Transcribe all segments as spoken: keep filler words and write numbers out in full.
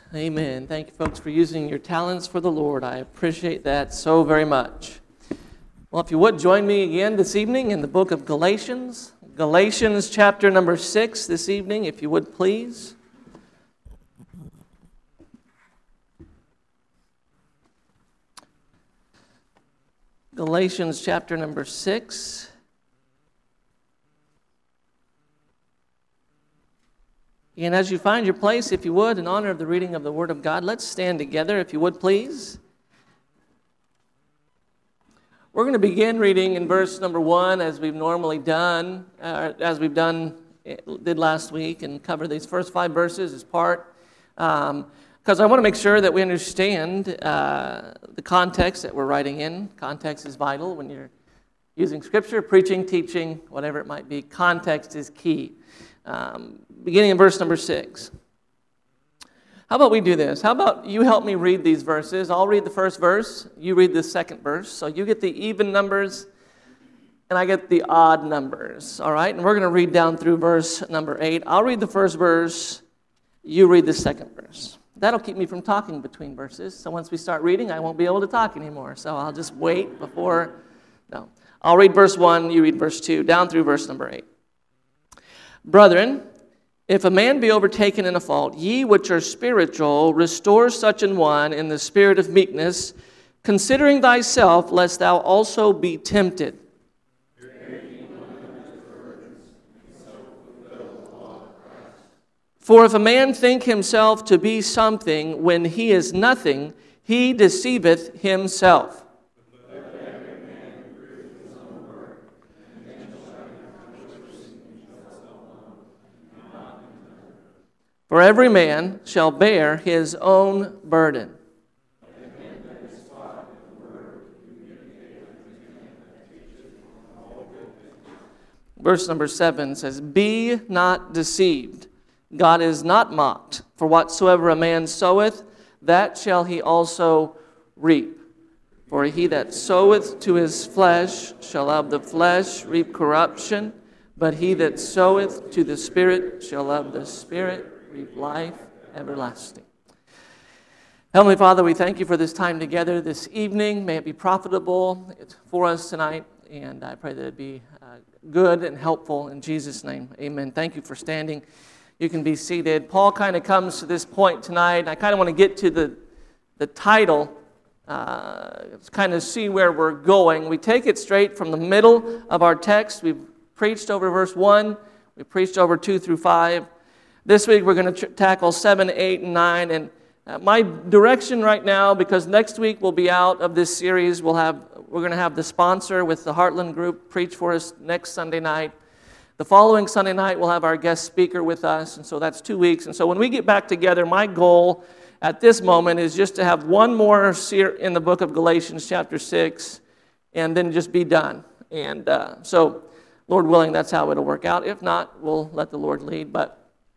Amen. Thank you, folks, for using your talents for the Lord. I appreciate that so very much. Well, if you would, join me again this evening in the book of Galatians. Galatians chapter number six this evening, if you would, please. Galatians chapter number six. And as you find your place, if you would, in honor of the reading of the Word of God, let's stand together, if you would, please. We're going to begin reading in verse number one, as we've normally done, uh, as we've done, did last week, and cover these first five verses as part, um, because I want to make sure that we understand uh, the context that we're writing in. Context is vital when you're using Scripture, preaching, teaching, whatever it might be. Context is key. Um, beginning in verse number six. How about we do this? How about you help me read these verses? I'll read the first verse, you read the second verse. So you get the even numbers, and I get the odd numbers. All right? And we're going to read down through verse number eight. I'll read the first verse, you read the second verse. That'll keep me from talking between verses. So once we start reading, I won't be able to talk anymore. So I'll just wait before, no. I'll read verse one, you read verse two, down through verse number eight. Brethren, if a man be overtaken in a fault, ye which are spiritual, restore such an one in the spirit of meekness, considering thyself, lest thou also be tempted. For if a man think himself to be something when he is nothing, he deceiveth himself. For every man shall bear his own burden. Verse number seven says, Be not deceived. God is not mocked. For whatsoever a man soweth, that shall he also reap. For he that soweth to his flesh shall of the flesh reap corruption, but he that soweth to the Spirit shall of the Spirit reap life everlasting. Heavenly Father, we thank you for this time together this evening. May it be profitable for us tonight, and I pray that it be uh, good and helpful in Jesus' name. Amen. Thank you for standing. You can be seated. Paul kind of comes to this point tonight. I kind of want to get to the, the title, uh, to kind of see where we're going. We take it straight from the middle of our text. We've preached over verse one. We preached over two through five. This week we're going to tr- tackle seven, eight, and nine. And uh, my direction right now, because next week we'll be out of this series, we'll have we're going to have the sponsor with the Heartland Group preach for us next Sunday night. The following Sunday night we'll have our guest speaker with us, and so that's two weeks. And so when we get back together, my goal at this moment is just to have one more ser- in the book of Galatians, chapter six, and then just be done. And uh, so, Lord willing, that's how it'll work out. If not, we'll let the Lord lead. But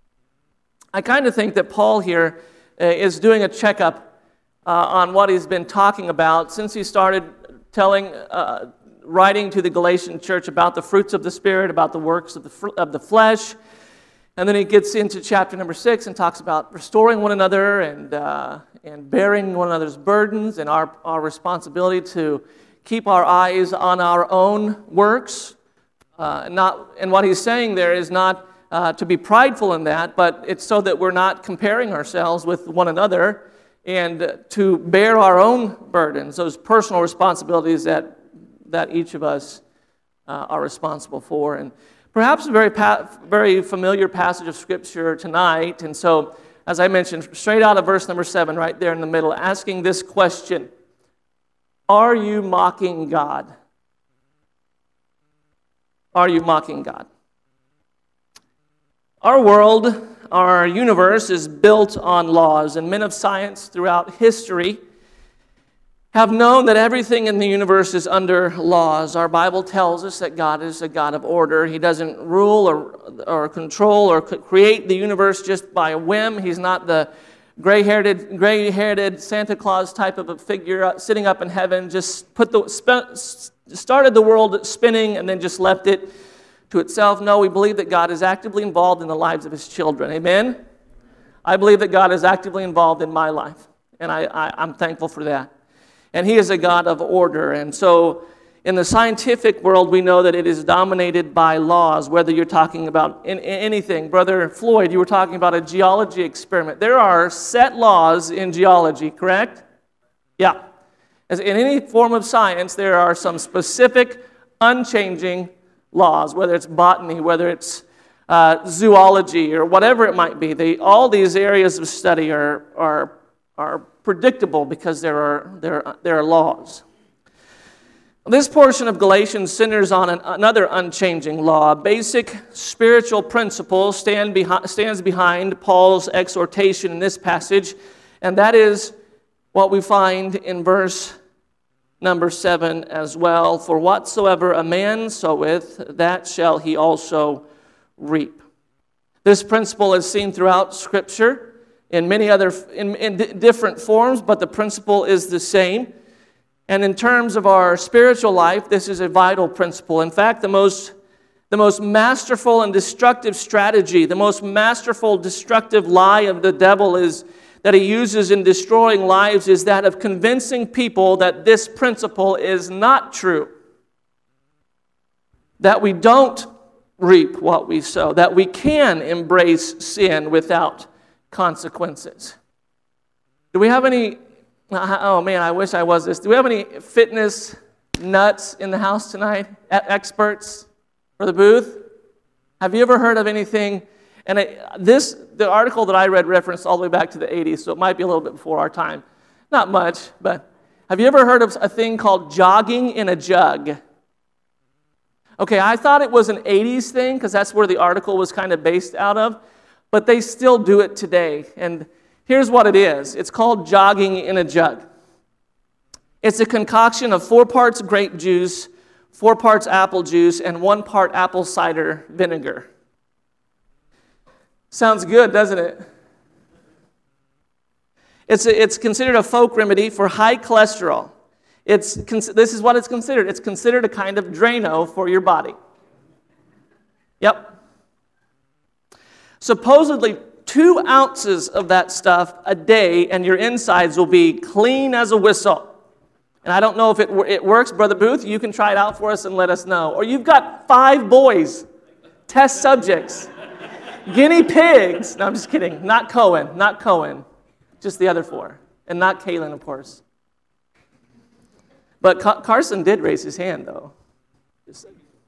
I kind of think that Paul here uh, is doing a checkup uh, on what he's been talking about since he started telling, uh, writing to the Galatian church about the fruits of the Spirit, about the works of the fr- of the flesh, and then he gets into chapter number six and talks about restoring one another and uh, and bearing one another's burdens and our our responsibility to keep our eyes on our own works. Uh, not and what he's saying there is not. Uh, to be prideful in that, but it's so that we're not comparing ourselves with one another and to bear our own burdens, those personal responsibilities that that each of us uh, are responsible for. And perhaps a very pa- very familiar passage of Scripture tonight. And so, as I mentioned, straight out of verse number seven, right there in the middle, asking this question, are you mocking God? Are you mocking God? Our world, our universe is built on laws, and men of science throughout history have known that everything in the universe is under laws. Our Bible tells us that God is a God of order. He doesn't rule or, or control or create the universe just by a whim. He's not the gray-haired, gray-haired Santa Claus type of a figure sitting up in heaven, just put the started the world spinning and then just left it to itself. No, we believe that God is actively involved in the lives of His children. Amen? I believe that God is actively involved in my life, and I, I, I'm thankful for that. And He is a God of order. And so in the scientific world, we know that it is dominated by laws, whether you're talking about in, in anything. Brother Floyd, you were talking about a geology experiment. There are set laws in geology, correct? Yeah. As in any form of science, there are some specific, unchanging laws, whether it's botany, whether it's uh, zoology, or whatever it might be. They, all these areas of study are, are, are predictable because there are, there, there are laws. This portion of Galatians centers on an, another unchanging law. Basic spiritual principle stand behind, stands behind Paul's exhortation in this passage, and that is what we find in verse number seven as well. For whatsoever a man soweth, that shall he also reap. This principle is seen throughout Scripture in many other, in, in d- different forms, but the principle is the same. And in terms of our spiritual life, this is a vital principle. In fact, the most, the most masterful and destructive strategy, the most masterful, destructive lie of the devil is that he uses in destroying lives is that of convincing people that this principle is not true. That we don't reap what we sow. That we can embrace sin without consequences. Do we have any... Oh man, I wish I was this. Do we have any fitness nuts in the house tonight? E- experts for the booth? Have you ever heard of anything? And it, this, the article that I read referenced all the way back to the eighties, so it might be a little bit before our time. Not much, but have you ever heard of a thing called jogging in a jug? Okay, I thought it was an eighties thing because that's where the article was kind of based out of, but they still do it today. And here's what it is. It's called jogging in a jug. It's a concoction of four parts grape juice, four parts apple juice, and one part apple cider vinegar. Sounds good, doesn't it? It's, a, it's considered a folk remedy for high cholesterol. It's, this is what it's considered. It's considered a kind of Drano for your body. Yep. Supposedly, two ounces of that stuff a day, and your insides will be clean as a whistle. And I don't know if it, it works. Brother Booth, you can try it out for us and let us know. Or you've got five boys, test subjects, guinea pigs. No, I'm just kidding. Not Cohen, not Cohen. Just the other four. And not Kaylin, of course. But Ca- Carson did raise his hand, though. Just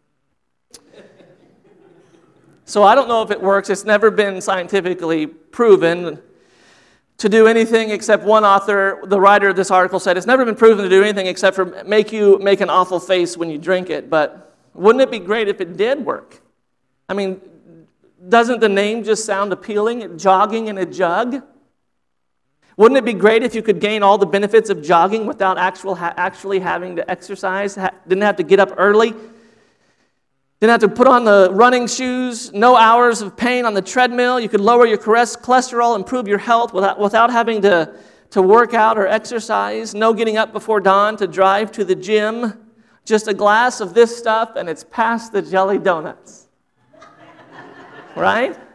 So I don't know if it works. It's never been scientifically proven to do anything except one author, the writer of this article said, it's never been proven to do anything except for make you make an awful face when you drink it. But wouldn't it be great if it did work? I mean, doesn't the name just sound appealing? Jogging in a jug? Wouldn't it be great if you could gain all the benefits of jogging without actual ha- actually having to exercise? Ha- didn't have to get up early? Didn't have to put on the running shoes, no hours of pain on the treadmill. You could lower your cholesterol, improve your health without, without having to, to work out or exercise. No getting up before dawn to drive to the gym. Just a glass of this stuff and it's past the jelly donuts. Right?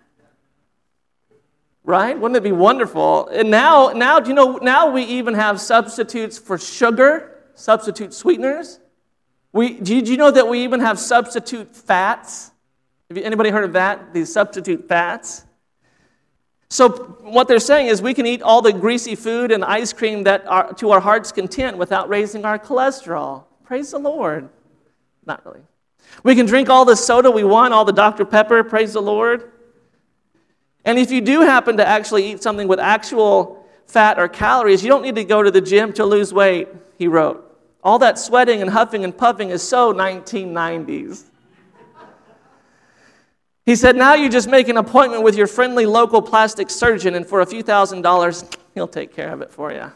Right? Wouldn't it be wonderful? And now, now, do you know, now we even have substitutes for sugar, substitute sweeteners. We, do, you, do you know that we even have substitute fats? Have you, anybody heard of that? These substitute fats? So what they're saying is we can eat all the greasy food and ice cream that are, to our heart's content without raising our cholesterol. Praise the Lord. Not really. We can drink all the soda we want, all the Doctor Pepper. Praise the Lord. And if you do happen to actually eat something with actual fat or calories, you don't need to go to the gym to lose weight, he wrote. All that sweating and huffing and puffing is so nineteen nineties. He said, now you just make an appointment with your friendly local plastic surgeon, and for a few thousand dollars, he'll take care of it for you.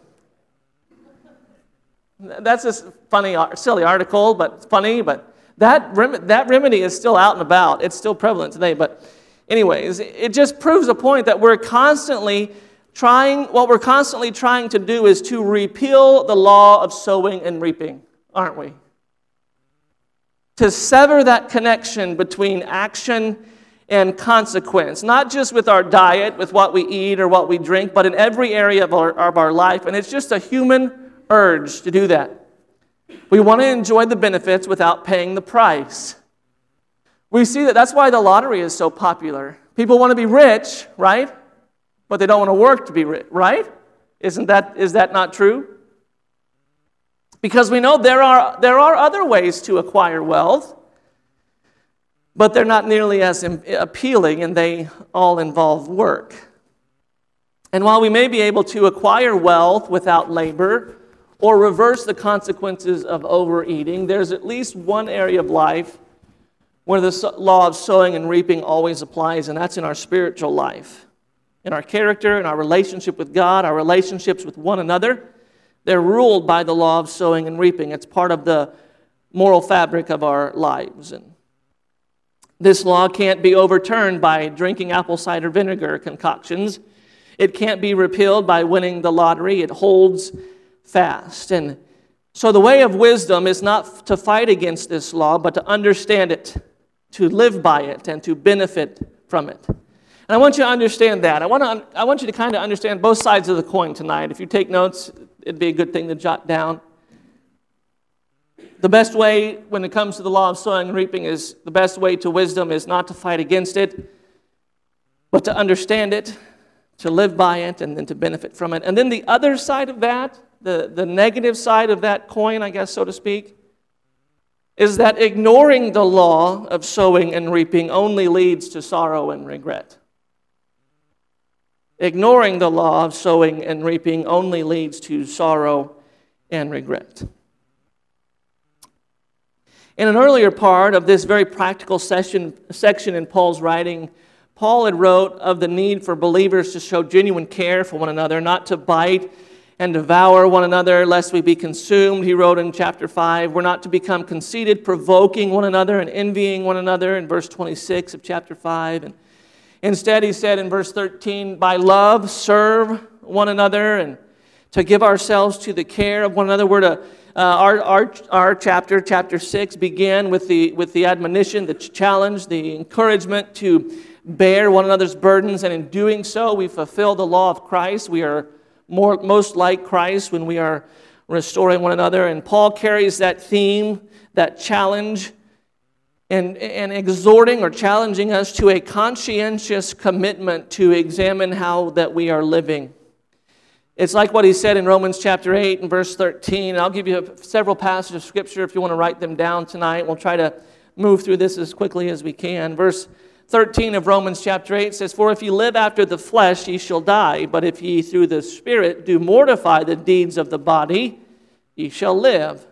That's a funny, silly article, but funny, but that, rem- that remedy is still out and about. It's still prevalent today, but anyways, it just proves a point that we're constantly trying, what we're constantly trying to do is to repeal the law of sowing and reaping, aren't we? To sever that connection between action and consequence, not just with our diet, with what we eat or what we drink, but in every area of our, of our life. And it's just a human urge to do that. We want to enjoy the benefits without paying the price. We see that that's why the lottery is so popular. People want to be rich, right? But they don't want to work to be rich, right? Isn't that, is that not true? Because we know there are, there are other ways to acquire wealth, but they're not nearly as appealing, and they all involve work. And while we may be able to acquire wealth without labor or reverse the consequences of overeating, there's at least one area of life where the law of sowing and reaping always applies, and that's in our spiritual life. In our character, in our relationship with God, our relationships with one another, they're ruled by the law of sowing and reaping. It's part of the moral fabric of our lives. And this law can't be overturned by drinking apple cider vinegar concoctions. It can't be repealed by winning the lottery. It holds fast. And so the way of wisdom is not to fight against this law, but to understand it, to live by it, and to benefit from it. And I want you to understand that. I want to, I want you to kind of understand both sides of the coin tonight. If you take notes, it'd be a good thing to jot down. The best way when it comes to the law of sowing and reaping is, the best way to wisdom is not to fight against it, but to understand it, to live by it, and then to benefit from it. And then the other side of that, the, the negative side of that coin, I guess, so to speak, is that ignoring the law of sowing and reaping only leads to sorrow and regret. Ignoring the law of sowing and reaping only leads to sorrow and regret. In an earlier part of this very practical session, section in Paul's writing, Paul had wrote of the need for believers to show genuine care for one another, not to bite and devour one another lest we be consumed. He wrote in chapter five, we're not to become conceited, provoking one another and envying one another in verse twenty-six of chapter five. And instead, he said in verse thirteen, by love serve one another and to give ourselves to the care of one another. We're to, uh, our, our, our chapter, chapter six, began with the, with the admonition, the challenge, the encouragement to bear one another's burdens, and in doing so, we fulfill the law of Christ. We are more, most like Christ when we are restoring one another. And Paul carries that theme, that challenge, and, and exhorting or challenging us to a conscientious commitment to examine how that we are living. It's like what he said in Romans chapter eight and verse thirteen. I'll give you several passages of Scripture if you want to write them down tonight. We'll try to move through this as quickly as we can. Verse thirteen of Romans chapter eight says, for if ye live after the flesh, ye shall die. But if ye through the Spirit do mortify the deeds of the body, ye shall live.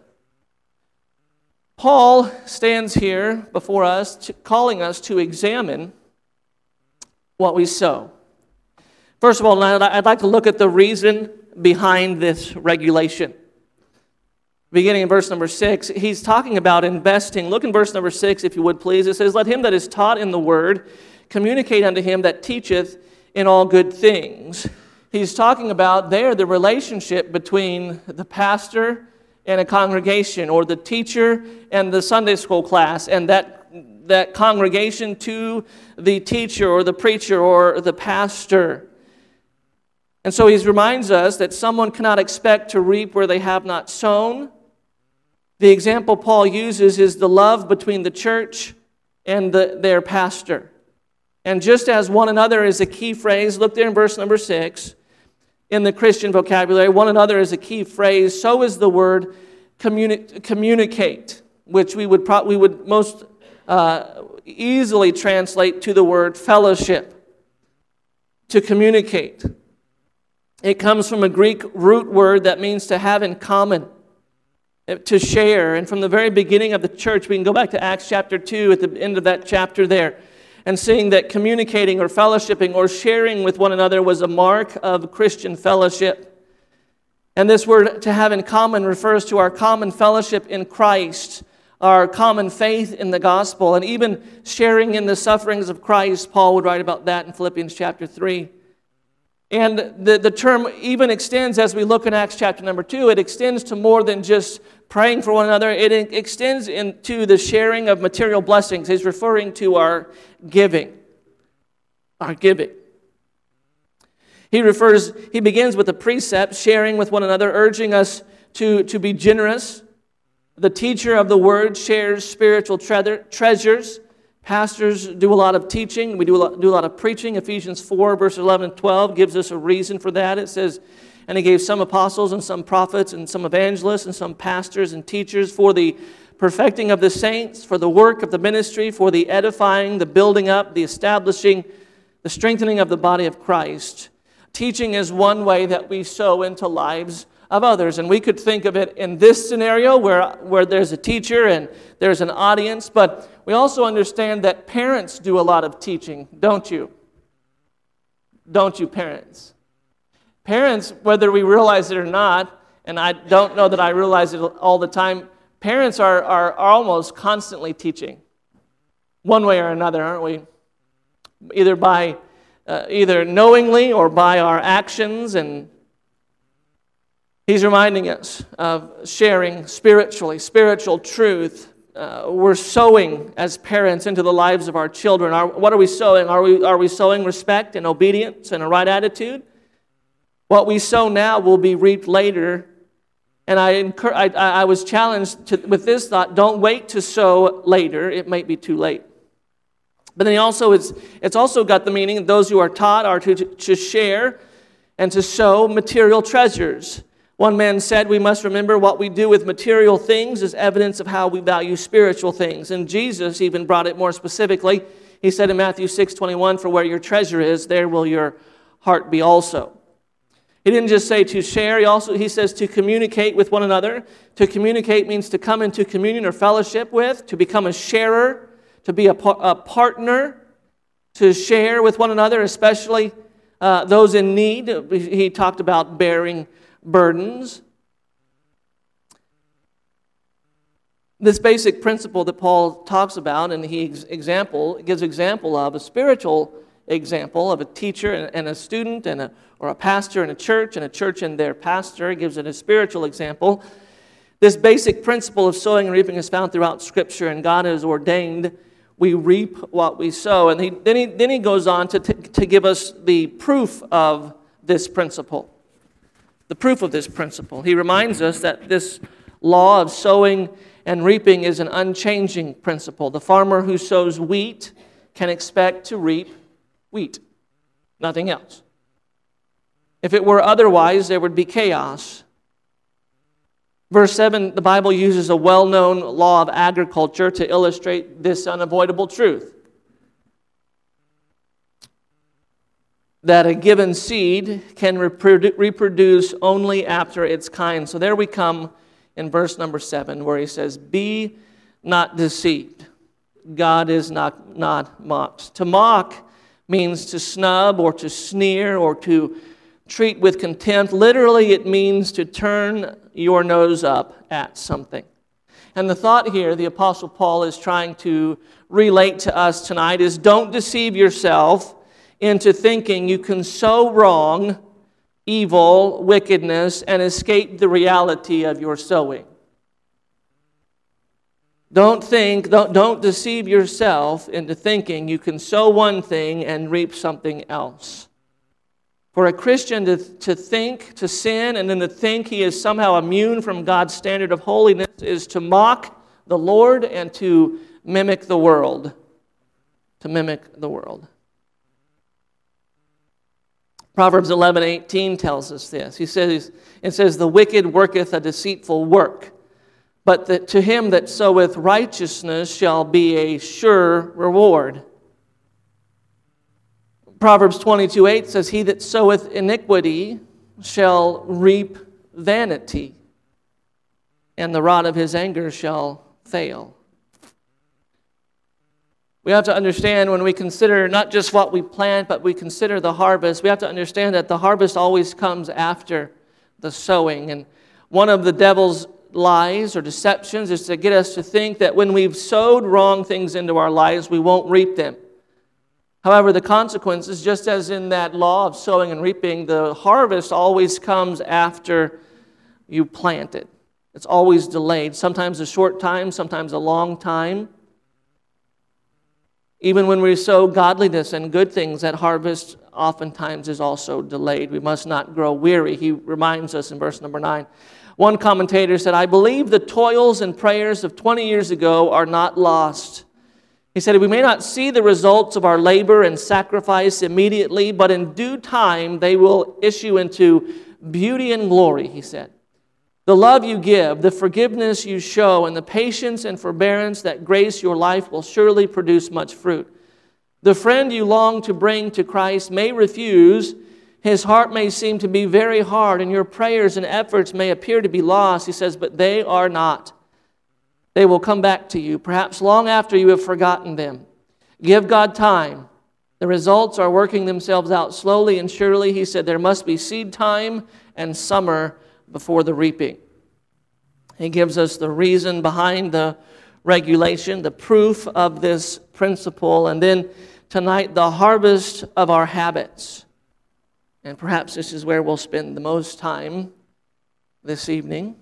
Paul stands here before us, calling us to examine what we sow. First of all, I'd like to look at the reason behind this regulation. Beginning in verse number six, he's talking about investing. Look in verse number six, if you would please. It says, let him that is taught in the word communicate unto him that teacheth in all good things. He's talking about there the relationship between the pastor and a congregation, or the teacher and the Sunday school class, and that, that congregation to the teacher or the preacher or the pastor. And so he reminds us that someone cannot expect to reap where they have not sown. The example Paul uses is the love between the church and the, their pastor. And just as one another is a key phrase, look there in verse number six, in the Christian vocabulary, one another is a key phrase, so is the word communi- communicate, which we would, pro- we would most uh, easily translate to the word fellowship, to communicate. It comes from a Greek root word that means to have in common, to share. And from the very beginning of the church, we can go back to Acts chapter two at the end of that chapter there, and seeing that communicating or fellowshipping or sharing with one another was a mark of Christian fellowship. And this word to have in common refers to our common fellowship in Christ, our common faith in the gospel, and even sharing in the sufferings of Christ. Paul would write about that in Philippians chapter three. And the, the term even extends, as we look in Acts chapter number two, it extends to more than just praying for one another. It extends into the sharing of material blessings. He's referring to our giving. our giving. He refers, he begins with a precept, sharing with one another, urging us to, to be generous. The teacher of the word shares spiritual tre- treasures. Pastors do a lot of teaching. We do a lot, do a lot of preaching. Ephesians four, verses eleven and twelve gives us a reason for that. It says, and he gave some apostles and some prophets and some evangelists and some pastors and teachers for the perfecting of the saints, for the work of the ministry, for the edifying, the building up, the establishing, the strengthening of the body of Christ. Teaching is one way that we sow into lives of others. And we could think of it in this scenario where, where there's a teacher and there's an audience, but we also understand that parents do a lot of teaching, don't you? Don't you, parents? Parents, whether we realize it or not, and I don't know that I realize it all the time, parents are, are, are almost constantly teaching, one way or another, aren't we? Either by, uh, either knowingly or by our actions, and he's reminding us of sharing spiritually, spiritual truth. Uh, we're sowing as parents into the lives of our children. Are, what are we sowing? Are we, are we sowing respect and obedience and a right attitude? What we sow now will be reaped later. And I, incur, I, I was challenged to, with this thought, don't wait to sow later. It might be too late. But then he also it's, it's also got the meaning that those who are taught are to, to share and to sow material treasures. One man said, we must remember what we do with material things is evidence of how we value spiritual things. And Jesus even brought it more specifically. He said in Matthew six twenty-one, for where your treasure is, there will your heart be also. He didn't just say to share, he also he says to communicate with one another. To communicate means to come into communion or fellowship with, to become a sharer, to be a, a partner, to share with one another, especially uh, those in need. He talked about bearing burdens. This basic principle that Paul talks about, and he example gives example of, a spiritual example of a teacher and a student and a or a pastor in a church and a church and their pastor. He gives it a spiritual example. This basic principle of sowing and reaping is found throughout Scripture, and God has ordained we reap what we sow. And he, then, he, then he goes on to, to, to give us the proof of this principle. The proof of this principle. He reminds us that this law of sowing and reaping is an unchanging principle. The farmer who sows wheat can expect to reap wheat, nothing else. If it were otherwise, there would be chaos. Verse seven, the Bible uses a well-known law of agriculture to illustrate this unavoidable truth. That a given seed can reprodu- reproduce only after its kind. So there we come in verse number seven, where he says, be not deceived. God is not, not mocked. To mock means to snub or to sneer or to treat with contempt. Literally, it means to turn your nose up at something. And the thought here, the Apostle Paul is trying to relate to us tonight, is don't deceive yourself into thinking you can sow wrong, evil, wickedness, and escape the reality of your sowing. Don't think, don't, don't deceive yourself into thinking you can sow one thing and reap something else. For a Christian to, to think, to sin, and then to think he is somehow immune from God's standard of holiness is to mock the Lord and to mimic the world. To mimic the world. Proverbs eleven eighteen tells us this. He says, it says, the wicked worketh a deceitful work, but that to him that soweth righteousness shall be a sure reward. Proverbs twenty-two eight says, he that soweth iniquity shall reap vanity, and the rod of his anger shall fail. We have to understand when we consider not just what we plant, but we consider the harvest, we have to understand that the harvest always comes after the sowing. And one of the devil's lies or deceptions is to get us to think that when we've sowed wrong things into our lives, we won't reap them. However, the consequences, just as in that law of sowing and reaping, the harvest always comes after you plant it. It's always delayed, sometimes a short time, sometimes a long time. Even when we sow godliness and good things, that harvest oftentimes is also delayed. We must not grow weary. He reminds us in verse number nine. One commentator said, I believe the toils and prayers of twenty years ago are not lost. He said, we may not see the results of our labor and sacrifice immediately, but in due time they will issue into beauty and glory, he said. The love you give, the forgiveness you show, and the patience and forbearance that grace your life will surely produce much fruit. The friend you long to bring to Christ may refuse. His heart may seem to be very hard, and your prayers and efforts may appear to be lost. He says, but they are not. They will come back to you, perhaps long after you have forgotten them. Give God time. The results are working themselves out slowly and surely. He said there must be seed time and summer before the reaping. He gives us the reason behind the regulation, the proof of this principle, and then tonight the harvest of our habits. And perhaps this is where we'll spend the most time this evening.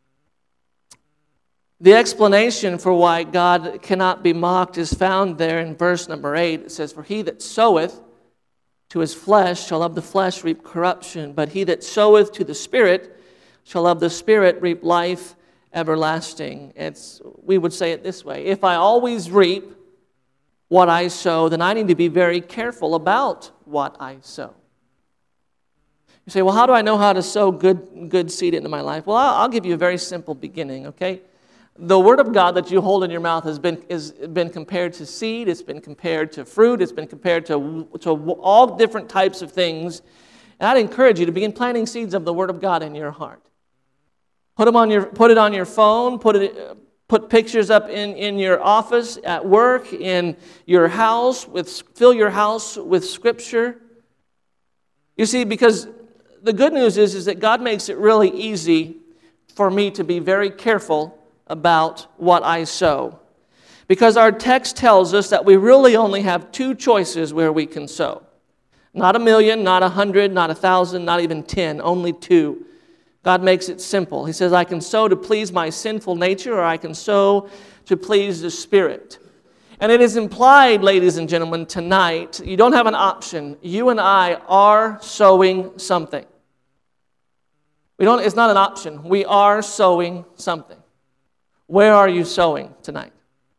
The explanation for why God cannot be mocked is found there in verse number eight. It says, for he that soweth to his flesh shall of the flesh reap corruption, but he that soweth to the Spirit shall of the Spirit reap life everlasting. It's, we would say it this way, if I always reap what I sow, then I need to be very careful about what I sow. You say, well, how do I know how to sow good, good seed into my life? Well, I'll, I'll give you a very simple beginning, okay? The Word of God that you hold in your mouth has been, is, been compared to seed, it's been compared to fruit, it's been compared to, to all different types of things. And I'd encourage you to begin planting seeds of the Word of God in your heart. Put them on your, put it on your phone, put it, put pictures up in, in your office, at work, in your house, with, fill your house with Scripture. You see, because the good news is, is that God makes it really easy for me to be very careful about what I sow. Because our text tells us that we really only have two choices where we can sow. Not a million, not a hundred, not a thousand, not even ten, only two. God makes it simple. He says, I can sow to please my sinful nature, or I can sow to please the Spirit. And it is implied, ladies and gentlemen, tonight, you don't have an option. You and I are sowing something. We don't, it's not an option. We are sowing something. Where are you sowing tonight?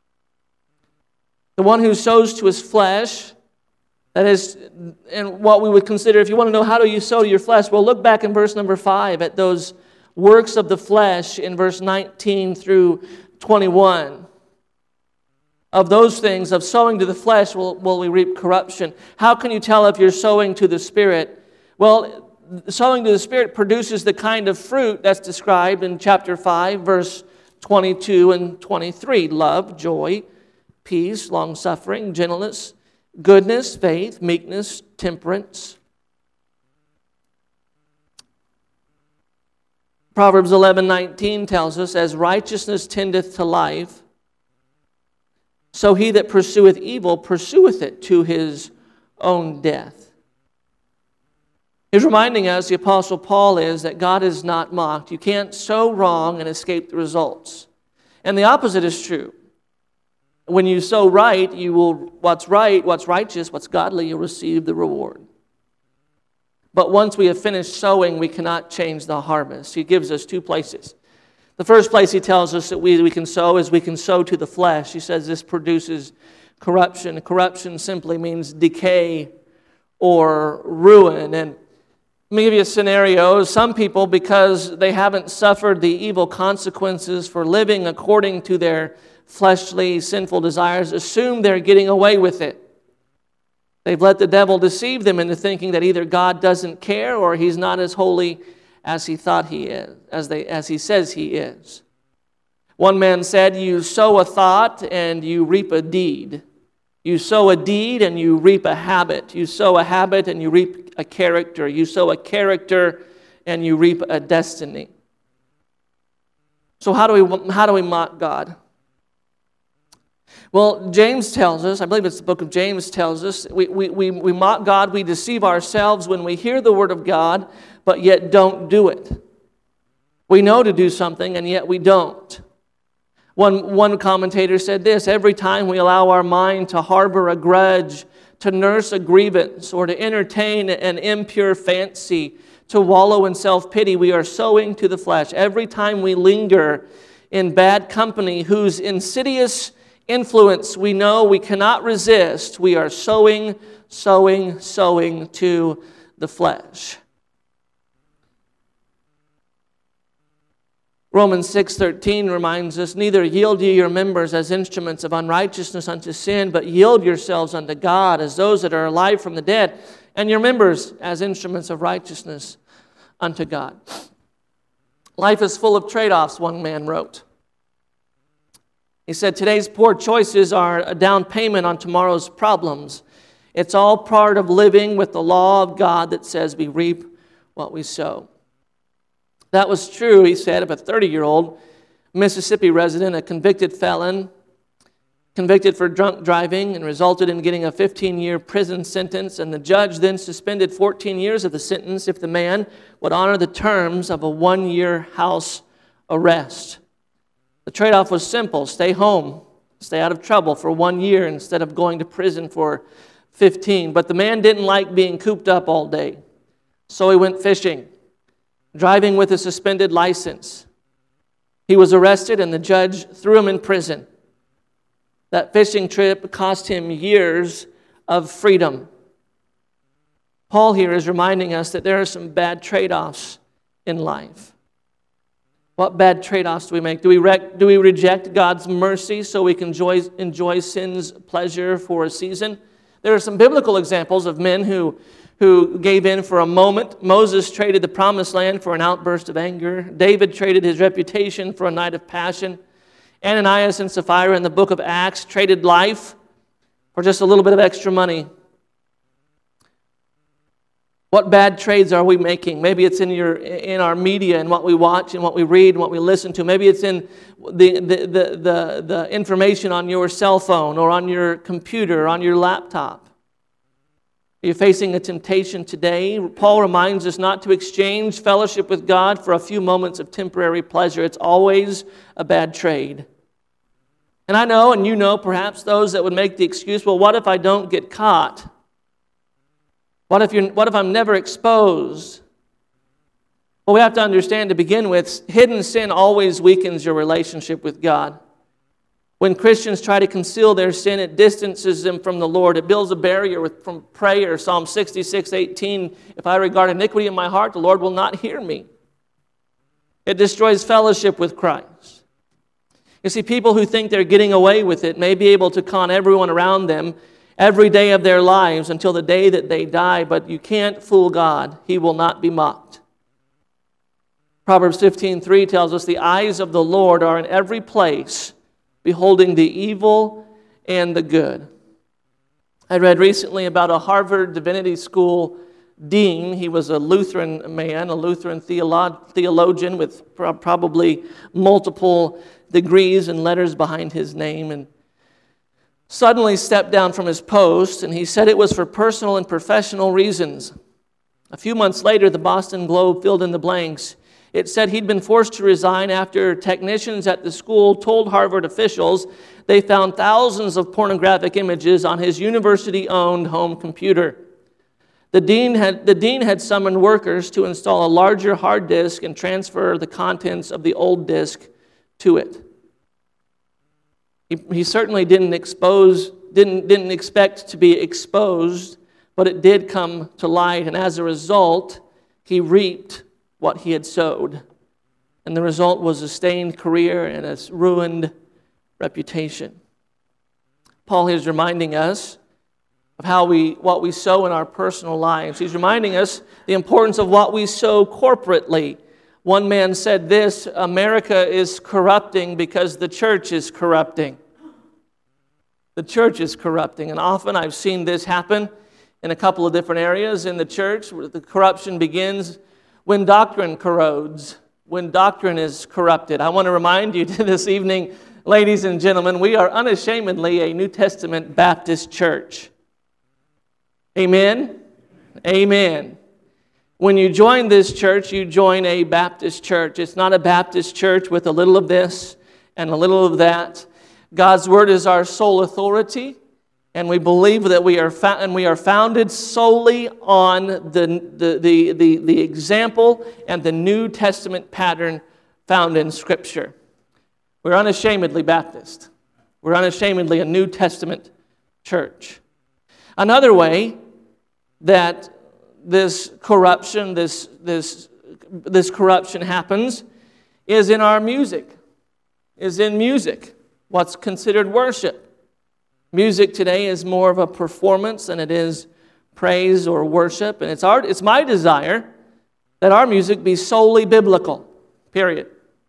The one who sows to his flesh, that is, and what we would consider, if you want to know how do you sow to your flesh, well, look back in verse number five at those works of the flesh in verse nineteen through twenty-one. Of those things, of sowing to the flesh, will, will we reap corruption. How can you tell if you're sowing to the Spirit? Well, sowing to the Spirit produces the kind of fruit that's described in chapter five, verse twenty-two and twenty-three. Love, joy, peace, long-suffering, gentleness, goodness, faith, meekness, temperance. Proverbs eleven nineteen tells us, as righteousness tendeth to life, so he that pursueth evil pursueth it to his own death. He's reminding us, the Apostle Paul is, that God is not mocked. You can't sow wrong and escape the results. And the opposite is true. When you sow right, you will, what's right, what's righteous, what's godly, you'll receive the reward. But once we have finished sowing, we cannot change the harvest. He gives us two places. The first place he tells us that we, we can sow is we can sow to the flesh. He says this produces corruption. Corruption simply means decay or ruin. And let me give you a scenario. Some people, because they haven't suffered the evil consequences for living according to their fleshly, sinful desires, assume they're getting away with it. They've let the devil deceive them into thinking that either God doesn't care or he's not as holy as he thought he is, as they, as he says he is. One man said, you sow a thought and you reap a deed. You sow a deed and you reap a habit. You sow a habit and you reap a character. You sow a character and you reap a destiny. So how do we, how do we mock God? Well, James tells us, I believe it's the book of James tells us, we, we, we, we mock God, we deceive ourselves when we hear the word of God, but yet don't do it. We know to do something, and yet we don't. One, one commentator said this: every time we allow our mind to harbor a grudge, to nurse a grievance, or to entertain an impure fancy, to wallow in self-pity, we are sowing to the flesh. Every time we linger in bad company whose insidious influence we know we cannot resist, we are sowing, sowing, sowing to the flesh. Romans six thirteen reminds us, neither yield ye your members as instruments of unrighteousness unto sin, but yield yourselves unto God as those that are alive from the dead, and your members as instruments of righteousness unto God. Life is full of trade-offs, one man wrote. He said, today's poor choices are a down payment on tomorrow's problems. It's all part of living with the law of God that says we reap what we sow. That was true, he said, of a thirty-year-old Mississippi resident, a convicted felon, convicted for drunk driving and resulted in getting a fifteen-year prison sentence, and the judge then suspended fourteen years of the sentence if the man would honor the terms of a one-year house arrest. The trade-off was simple: stay home, stay out of trouble for one year instead of going to prison for fifteen. But the man didn't like being cooped up all day, so he went fishing, driving with a suspended license. He was arrested and the judge threw him in prison. That fishing trip cost him years of freedom. Paul here is reminding us that there are some bad trade-offs in life. What bad trade-offs do we make? Do we, rec- do we reject God's mercy so we can enjoy, enjoy sin's pleasure for a season? There are some biblical examples of men who who gave in for a moment. Moses traded the promised land for an outburst of anger. David traded his reputation for a night of passion. Ananias and Sapphira in the book of Acts traded life for just a little bit of extra money. What bad trades are we making? Maybe it's in your in our media and what we watch and what we read and what we listen to. Maybe it's in the, the, the, the, the information on your cell phone or on your computer or on your laptop. Are you facing a temptation today? Paul reminds us not to exchange fellowship with God for a few moments of temporary pleasure. It's always a bad trade. And I know, and you know, perhaps those that would make the excuse, well, what if I don't get caught? What if you're, what if I'm never exposed? Well, we have to understand to begin with, hidden sin always weakens your relationship with God. When Christians try to conceal their sin, it distances them from the Lord. It builds a barrier with, from prayer. Psalm sixty-six eighteen, if I regard iniquity in my heart, the Lord will not hear me. It destroys fellowship with Christ. You see, people who think they're getting away with it may be able to con everyone around them every day of their lives until the day that they die, but you can't fool God. He will not be mocked. Proverbs fifteen three tells us the eyes of the Lord are in every place, beholding the evil and the good. I read recently about a Harvard Divinity School dean. He was a Lutheran man, a Lutheran theolo- theologian with pro- probably multiple degrees and letters behind his name, and suddenly stepped down from his post, and he said it was for personal and professional reasons. A few months later, the Boston Globe filled in the blanks. It said he'd been forced to resign after technicians at the school told Harvard officials they found thousands of pornographic images on his university-owned home computer. The dean had, the dean had summoned workers to install a larger hard disk and transfer the contents of the old disk to it. He, he certainly didn't expose, didn't, didn't expect to be exposed, but it did come to light, and as a result, he reaped what he had sowed. And the result was a stained career and a ruined reputation. Paul is reminding us of how we what we sow in our personal lives. He's reminding us the importance of what we sow corporately. One man said this: America is corrupting because the church is corrupting. The church is corrupting. And often I've seen this happen in a couple of different areas in the church, where the corruption begins when doctrine corrodes, when doctrine is corrupted. I want to remind you this evening, ladies and gentlemen, we are unashamedly a New Testament Baptist church. Amen? Amen. When you join this church, you join a Baptist church. It's not a Baptist church with a little of this and a little of that. God's Word is our sole authority, and we believe that we are fa- and we are founded solely on the, the, the, the, the example and the New Testament pattern found in Scripture. We're unashamedly Baptist. We're unashamedly a New Testament church. Another way that this corruption, this, this, this corruption happens is in our music, is in music, what's considered worship. Music today is more of a performance than it is praise or worship, and it's our, it's my desire that our music be solely biblical, period.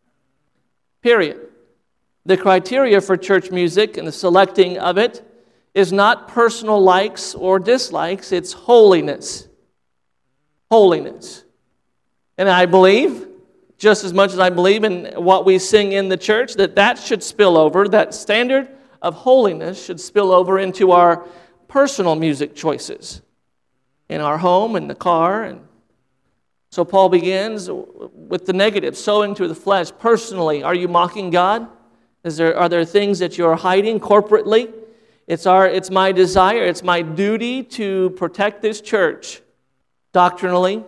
Period. The criteria for church music and the selecting of it is not personal likes or dislikes, it's holiness. Holiness. And I believe, just as much as I believe in what we sing in the church, that that should spill over, that standard of holiness should spill over into our personal music choices in our home, in the car. And so Paul begins with the negative, sowing to the flesh. Personally, are you mocking God? Is there, are there things that you're hiding corporately? It's, our, it's my desire, it's my duty to protect this church doctrinally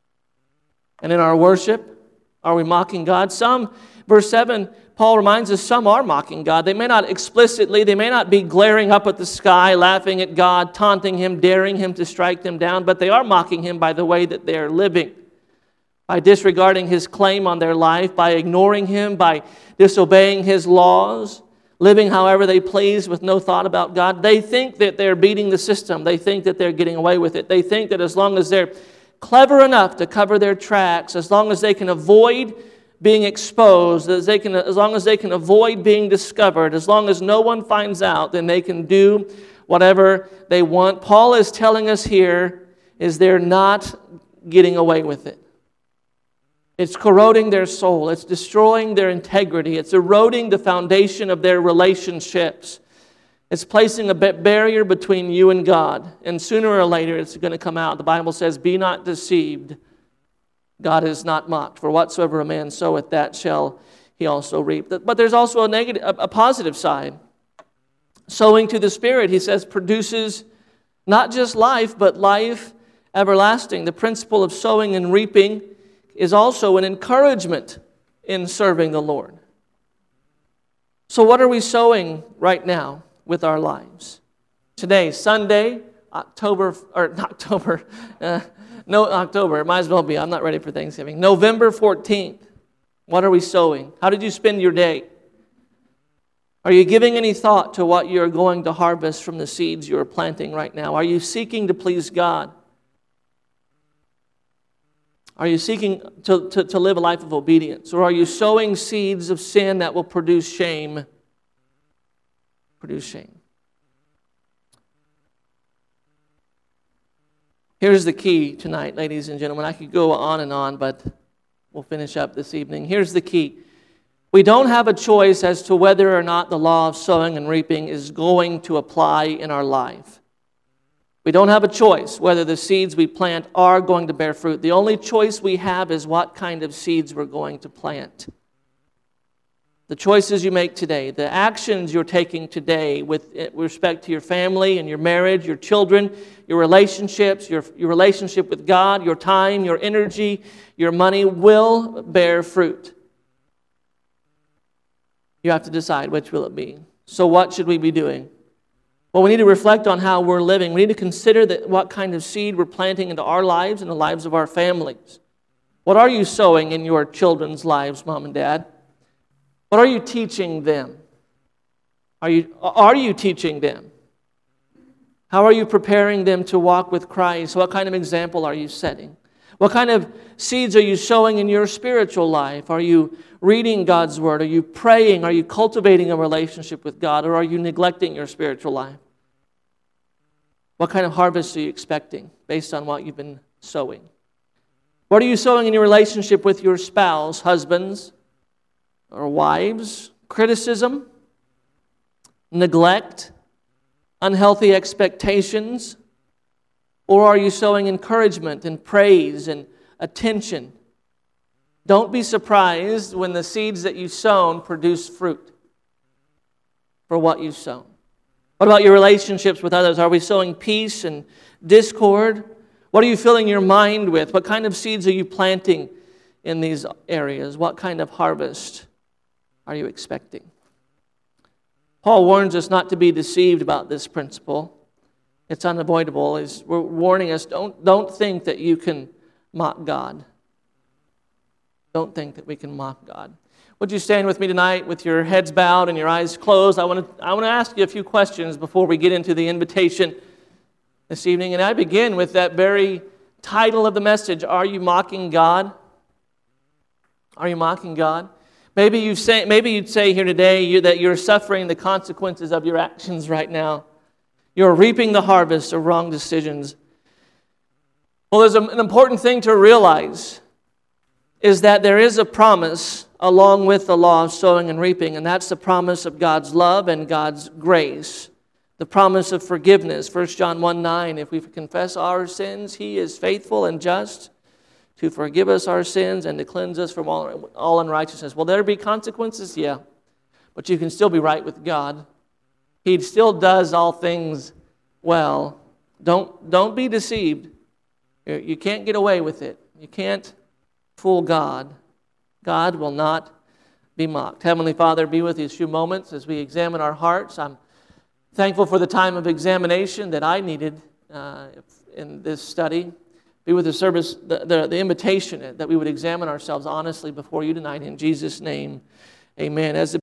and in our worship. Are we mocking God? Some, verse seven, Paul reminds us some are mocking God. They may not explicitly, they may not be glaring up at the sky, laughing at God, taunting Him, daring Him to strike them down, but they are mocking Him by the way that they are living, by disregarding His claim on their life, by ignoring Him, by disobeying His laws, living however they please with no thought about God. They think that they're beating the system. They think that they're getting away with it. They think that as long as they're clever enough to cover their tracks, as long as they can avoid being exposed, as, they can, as long as they can avoid being discovered, as long as no one finds out, then they can do whatever they want. Paul is telling us here is they're not getting away with it. It's corroding their soul. It's destroying their integrity. It's eroding the foundation of their relationships. It's placing a barrier between you and God. And sooner or later, it's going to come out. The Bible says, be not deceived. God is not mocked. For whatsoever a man soweth, that shall he also reap. But there's also a negative, a positive side. Sowing to the Spirit, he says, produces not just life, but life everlasting. The principle of sowing and reaping is also an encouragement in serving the Lord. So what are we sowing right now with our lives? Today, Sunday, October, or not October, uh, no, October, it might as well be, I'm not ready for Thanksgiving. November fourteenth, what are we sowing? How did you spend your day? Are you giving any thought to what you're going to harvest from the seeds you're planting right now? Are you seeking to please God? Are you seeking to, to, to live a life of obedience? Or are you sowing seeds of sin that will produce shame? Produce shame. Here's the key tonight, ladies and gentlemen. I could go on and on, but we'll finish up this evening. Here's the key. We don't have a choice as to whether or not the law of sowing and reaping is going to apply in our life. We don't have a choice whether the seeds we plant are going to bear fruit. The only choice we have is what kind of seeds we're going to plant. The choices you make today, the actions you're taking today with respect to your family and your marriage, your children, your relationships, your, your relationship with God, your time, your energy, your money will bear fruit. You have to decide which will it be. So what should we be doing? Well, we need to reflect on how we're living. We need to consider that what kind of seed we're planting into our lives and the lives of our families. What are you sowing in your children's lives, Mom and Dad? What are you teaching them? Are you, are you teaching them? How are you preparing them to walk with Christ? What kind of example are you setting? What kind of seeds are you sowing in your spiritual life? Are you reading God's Word? Are you praying? Are you cultivating a relationship with God? Or are you neglecting your spiritual life? What kind of harvest are you expecting based on what you've been sowing? What are you sowing in your relationship with your spouse, husbands or wives? Criticism, neglect, unhealthy expectations? Or are you sowing encouragement and praise and attention? Don't be surprised when the seeds that you've sown produce fruit. for what you sow? What about your relationships with others? Are we sowing peace and discord? What are you filling your mind with? What kind of seeds are you planting in these areas? What kind of harvest are you expecting? Paul warns us not to be deceived about this principle. It's unavoidable. He's we're warning us, don't, don't think that you can mock God. Don't think that we can mock God. Would you stand with me tonight with your heads bowed and your eyes closed? I want to I want to ask you a few questions before we get into the invitation this evening. And I begin with that very title of the message, Are You Mocking God? Are you mocking God? Maybe, you say, maybe you'd say here today you, that you're suffering the consequences of your actions right now. You're reaping the harvest of wrong decisions. Well, there's a, an important thing to realize is that there is a promise along with the law of sowing and reaping, and that's the promise of God's love and God's grace. The promise of forgiveness. First John one nine, if we confess our sins, He is faithful and just to forgive us our sins and to cleanse us from all, all unrighteousness. Will there be consequences? Yeah. But you can still be right with God. He still does all things well. Don't, don't be deceived. You can't get away with it. You can't fool God. God will not be mocked. Heavenly Father, be with these few moments as we examine our hearts. I'm thankful for the time of examination that I needed uh, in this study. Be with the service, the, the, the invitation that we would examine ourselves honestly before you tonight. In Jesus' name, amen. As the